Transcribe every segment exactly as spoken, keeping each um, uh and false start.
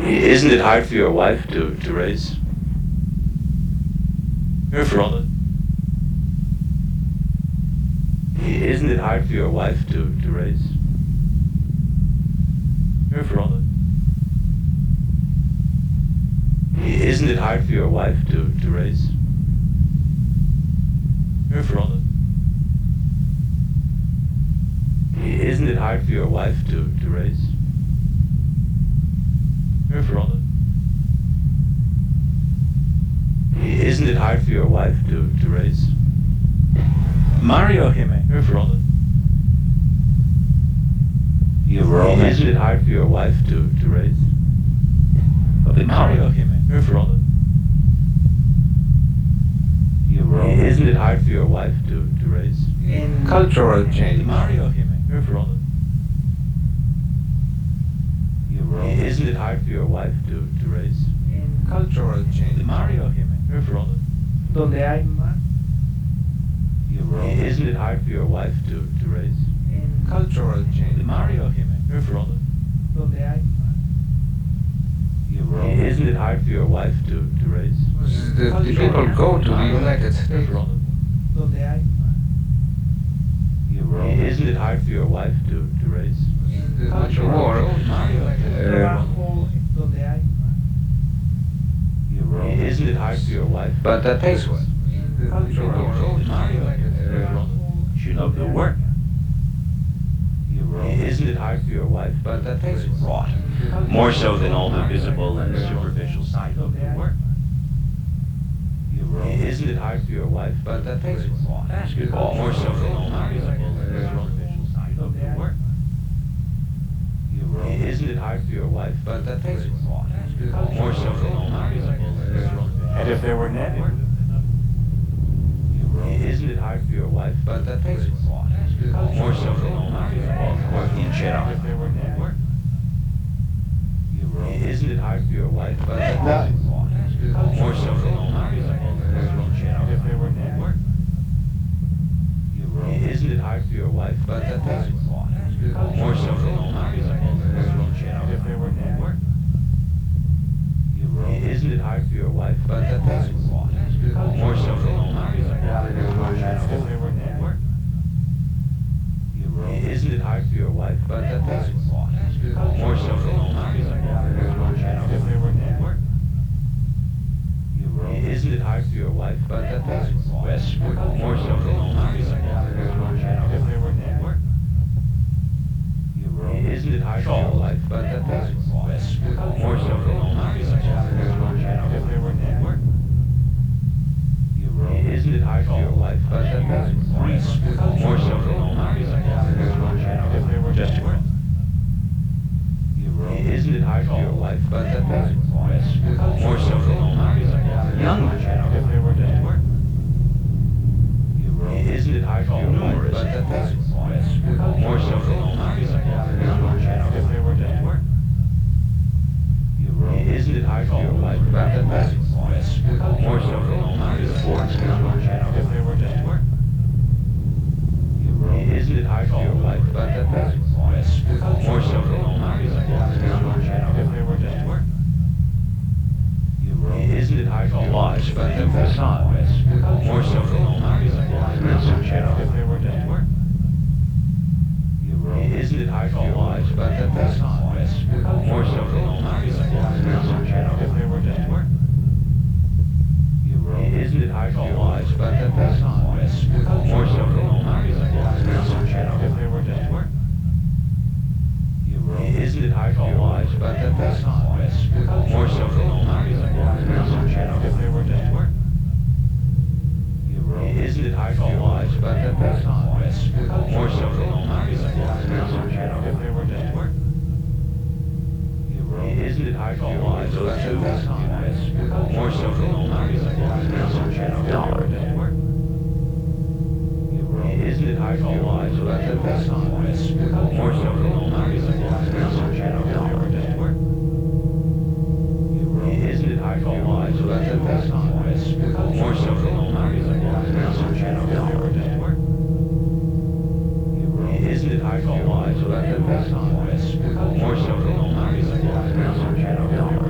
Isn't it hard for your wife to, to raise her brother? Isn't it hard for your wife to, to raise her brother? Isn't it hard for your wife to, to raise her brother? Isn't it hard for your wife to, to raise her brother? Isn't it hard for your wife to, to raise Mario Jimenez. her brother? You brother. Isn't it hard for your wife to, to raise Mario Jimenez. her brother? You brother. Isn't it hard for your wife to, to raise In cultural change. Mario Jimenez her brother? You brother. Isn't it hard for your wife to, to raise In cultural change. Mario Jimenez her brother? Donde hay más. You brother. Isn't it hard for your wife to, to raise In cultural change. Mario Jimenez her brother? Donde hay más. You brother. Isn't it hard for your wife to, to raise The, the people go to the United her States. brother? Donde hay más. You brother. Isn't it hard for your wife to, to raise The, the war. Uh, Donde hay You brother. Isn't it hard for your wife? But that pays well. The cultural Uh, You love the work, You brother. Isn't it hard for your wife? But that pays well. right? More so than all the visible and superficial side of the work. You brother. Isn't it hard for your wife? But that pays well. Basketball, more so than all the visible and superficial side of the work. You brother. Isn't it hard for your wife? But that pays well. More so than all the visible and superficial. And if they were netted, You brother. Isn't it hard for your wife? But that pays well. More so than all the visible work in general. if they were netted, Work. You brother. Isn't it hard for your wife? But that pays well. More so than all the visible and in general. if they were netted, Work. You brother. Isn't it hard for your wife? But that pays well. More so than all the visible and in general. if they were netted, Work. You brother. Isn't it hard for your wife? But that pays well. More so than all the visible and if they were netted, work. You brother. Isn't it hard for your wife? But that pays well. More so than all the visible and if they were netted, work. You brother. Isn't it hard for your wife? But that pays well. West. More so than all the visible and if they were netted, work. You brother. Isn't it hard for your wife? But that pays well. West. More so than all the visible if they were netted, work. You brother. Isn't it hard for your wife? But that pays well. More so than all the visible if they were just netted, work. You brother. Isn't it hard for your wife? But that pays well. More so than all the visible young if they were netted, work. You brother. Isn't it hard for your wife? Numerous. But that pays well. More so than all the visible if they were netted, work. You brother. Isn't it hard for your wife? But that pays well. More so than all the visible if they were netted, work. You brother. Isn't it hard for your wife? But that pays well. More so than all the visible if they were netted, work. You brother. Isn't it hard for your wife? Laws, but the facade. More so than all the visible if they were netted, work. You brother. Isn't it hard for your wife? But that pays well. More so than all the visible if they were netted, work. You brother. Isn't it hard for your wife? But that pays well. More so than all the visible if they were netted, work. You brother. Isn't it hard for your wife? But that pays well. More so than all the visible if they were netted, work. You brother. Isn't it hard for your wife? But that pays well. More so than all the visible if they were netted, work. You brother. Isn't it hard for your wife? But that pays well. More so than all the visible dollar You work. brother. Isn't it hard for your wife? But that pays well. More so than all the visible dollar work. You brother. Isn't it hard for your wife? But that pays well. More so than all the visible work. You brother. Isn't it hard for your wife? But that pays well. More so than all the visible dollar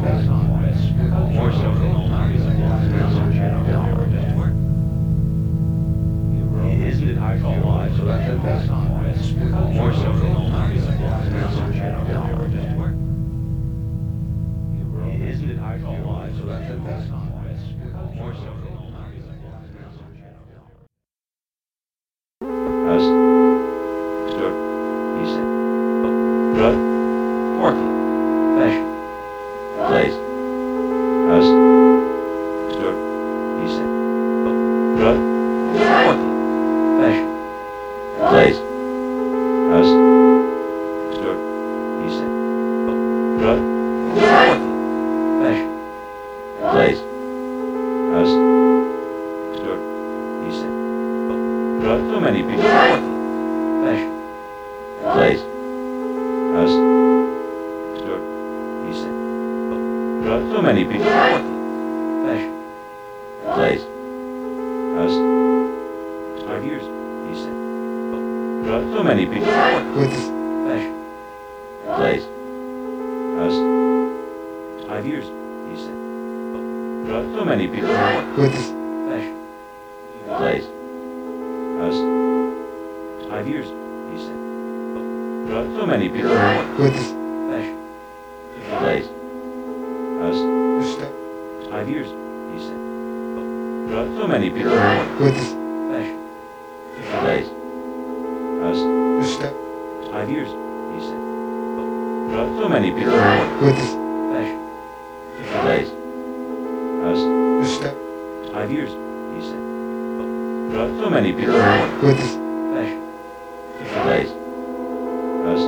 More so than not visible as an insect shadow. Isn't it hard for your wife to let that pass? More so than not visible as an insect shadow. Isn't it hard for your wife to let that pass? More so than not visible as an insect shadow. Us. Stuart. He said. Rut. Porky. Fashion. Place. Us. Stuart. He said. Rut. Porky. Fashion. Place. Us. Stuart. He said. Rut. Porky. Fashion. Place. Us. Stuart. He said. Rut. So many people. Fashion. Place. Us. Stuart. He said. Rut. So many people. Fashion. Place. Us. Five years. He said. Rut. So many people. Fashion. Place. Us. Five years. He said. Rut. So many people. Fashion. Place. Us. Five years, he said. Rut. So many people. Fashion. Place. Us. Five years, he said. Rut. So many people. Fashion. Place. Us. Five years, he said. Rut. So many people. Fashion. Place. Us. Five years, he said. Rut. So many people. Fashion. Place. Us.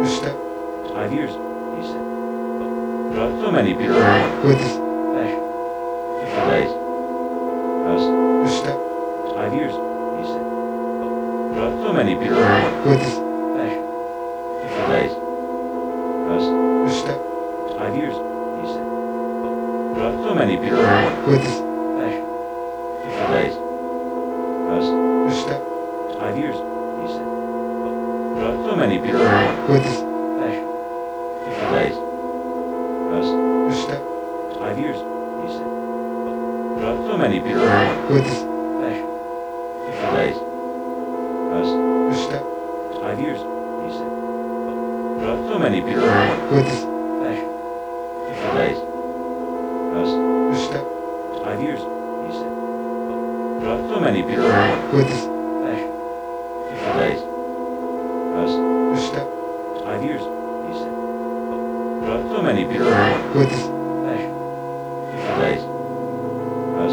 Five years, he said. Rut. So many people. Fashion. Place. Us. Five years, he said. Rut. So many people. Fashion. Place. Us. Five years, he said. Rut. So many people. Fashion. Place. Us. Five years, he said. Rut. So many people. Fashion. Place. Us. Five years, he said. Rut. So many people. Fashion. Place. Us. Five years, he said. Rut. So many people. Fashion. Place. Us. Five years, he said. Rut. So many people. Fashion. Place. Us. Five years, he said. Rut. So many people. Fashion. Place. Us.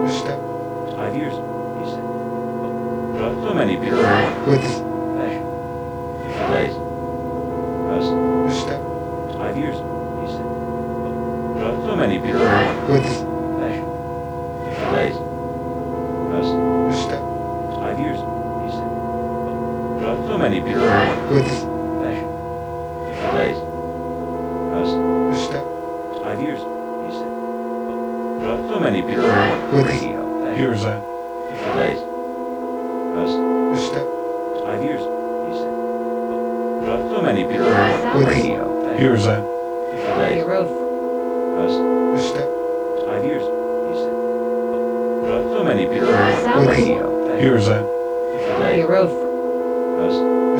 Five years, he said. Rut. So many people. Fashion. Place. Us. Five years, he said. Rut. So many people. Fashion. Place. Us. Five years, he said. Rut. So many people. Fashion. Place. Us. Five years, he said. Rut. So many people. Radio. Here's that. Place. Us. Five years, he said. Rut. So many people. Radio. Here's that. Place. Road. Us. Five years, he said. Rut. So many people. Radio. Here's that. Place. Road. Us.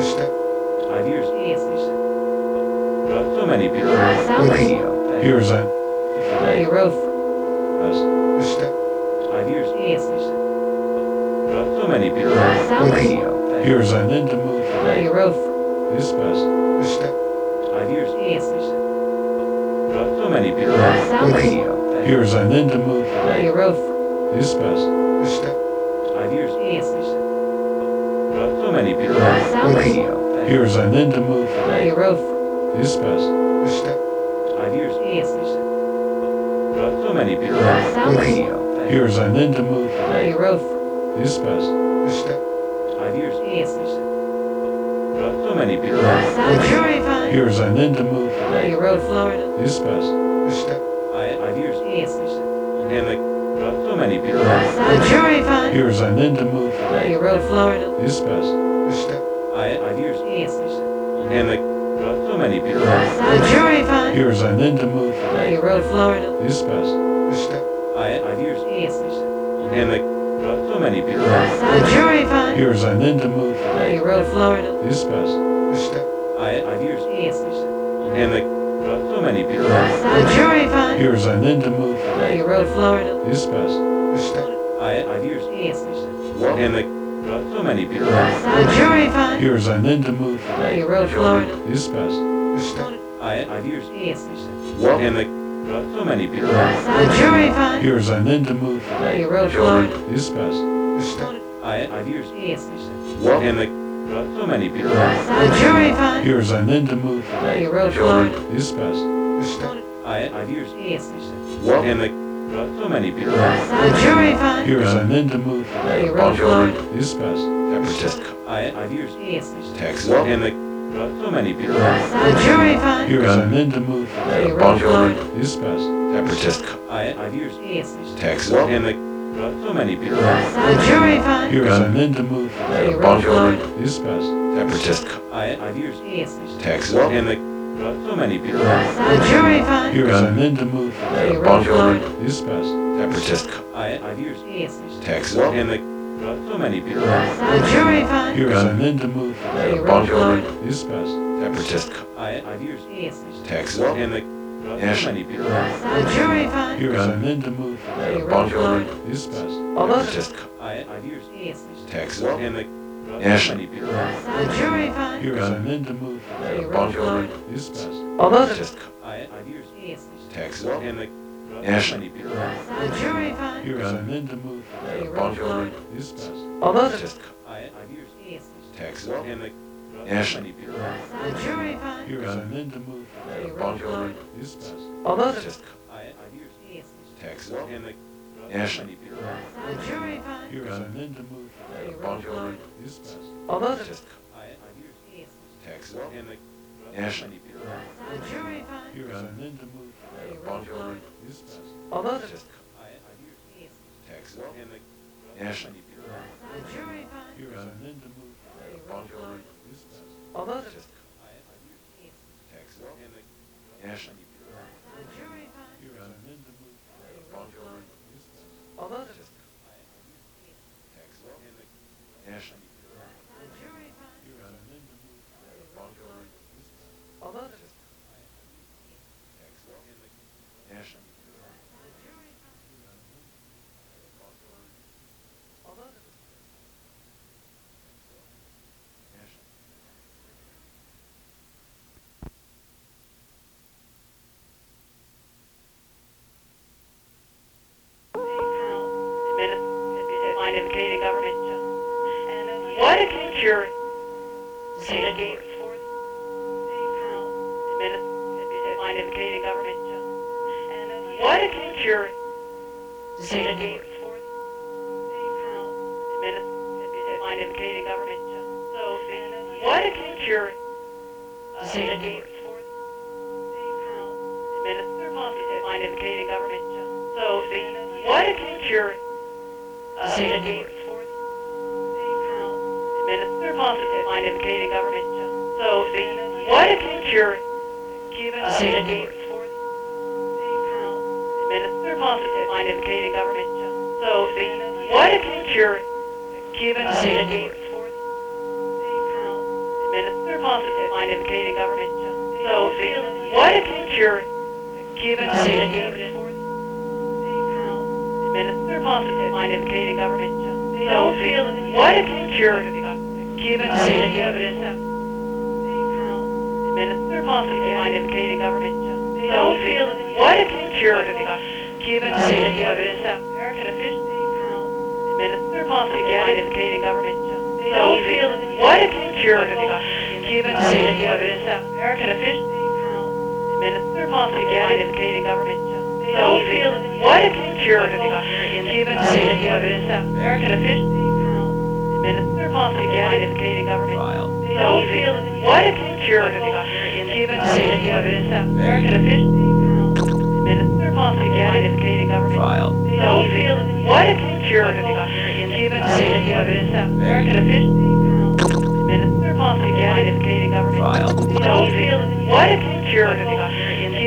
Five years, Yes. he said. Rut. So many people. Radio. Here's that. Place. Road. Us. Five years, Yes. he said. Rut. So many people. Radio. Here's that. Then to move. Place. Road. This Us. bus. Five years, Yes. he said. Rut. So many people. Radio. Here's that. Then to move. Place. Road. This bus. Five years, Yes. he said. Rut. So many people. Radio. Here's that. Then to move. Place. Road. This bus. Five years, Yes. he said. Rut. So many people. Radio. Here's that. Then to move. Place. Road. This bus. Five years, Yes. he said. Rut. So many people. Jury fine. Here's that. Then to move. Place. Road, Florida. This bus. Five years, Yes. he said. Rut. So many people. Jury fine. Here's that. Then to move. Place. Road, Florida. This bus. Five years, Yes. he said. Rut. So many people. Jury fine. Here's that. Then to move. Place. County Road, Florida. Dispatch. I, I've years. Yes. And like, so many people. The jury finds Here's an end to move. County Road, Florida. Dispatch. I, I've years. Yes. And like, so many people. The jury finds Here's an end to move. County Road, Florida. Dispatch. I, I've years. Yes. And like, so many people. The jury finds Here's an end to move. County Road, Florida. Dispatch. I, I've years. Yes. And like, so many people. The jury finds Here's an end to move. County Road, Florida. Dispatch. I, I've years. Yes. And like, so many people. The jury finds Here's an end to move. County Road, Florida. Dispatch. I, I've years. Yes. And like, so many people. The jury finds Here's an end to move. County Road, Florida. Dispatch. I, I've years. Yes. And like, so many people. The jury finds Here's an end to move. County Road, Florida. Dispatch. I, I've years. Yes. And like, so many people. The jury finds Here's an end to move. County Road, Florida. Dispatch. I, I've years. Yes. And like, so many people. The jury finds Here's an end to move. County Road, Florida. Dispatch. I, I've years. Yes. And like, so many people. The jury finds Here's an end to move. County Road, Florida. Dispatch. I, I've years. Yes. And like, so many people. The jury finds Here's an end to move. County Road, Florida. Dispatch. I, I've years. Yes. And like, so many people. The jury finds Here's an end to move. County Road, Florida. Dispatch. I, I've years. Yes. And like, so many people. The jury finds Here's an end to move. County Road, Florida. Dispatch. I, I've years. Yes. And like, so many people. The jury finds Here's an end to move. County Road, Florida. Dispatch. I, I've years. Yes. And like, so many people. The jury finds Here's an end to move. County Road, Florida. Dispatch. I, I've years. Yes. And like, so many people. The jury finds Here's an end to move. County Road, Florida. Dispatch. I, I've years. Yes. And like, so many people. The jury finds Here's an end to move. County Road, Florida. Dispatch. I, I've years. Yes. And like, so many people. The jury finds Here's an end to move. County Road, Florida. Dispatch. I, I've years. And like, so many people. The jury finds Here's an end to move. County Road, Florida. And like, so many people. The jury finds Indicating government justice. What if you cure State forth? Indicating government justice. What if you cure State forth? Indicating government justice. So, what if you cure State forth? Minister positive. Indicating government justice. So, what if you cure State forth? Minister positive. Indicating government justice. So, what if you cure State forth? Minister positive. Indicating government justice. So, what if you cure State forth? Minister positive. Indicating government justice. So, what if you cure State forth? Minister positive. Indicating government justice. So, what if you cure State evidence? Minister positive. Indicating government justice. So, what if you cure State evidence? American officials. Minister positive. Indicating government justice. So, what if you cure State evidence? American officials. Minister positive. Indicating government justice. So, what if you cure State evidence? American officials. Minister positive. Indicating government justice. So, what if you cure State evidence? American officials. Minister positive. Indicating government justice. So, what if you cure State evidence? American officials. Minister positive. Indicating government justice. So, what if you cure State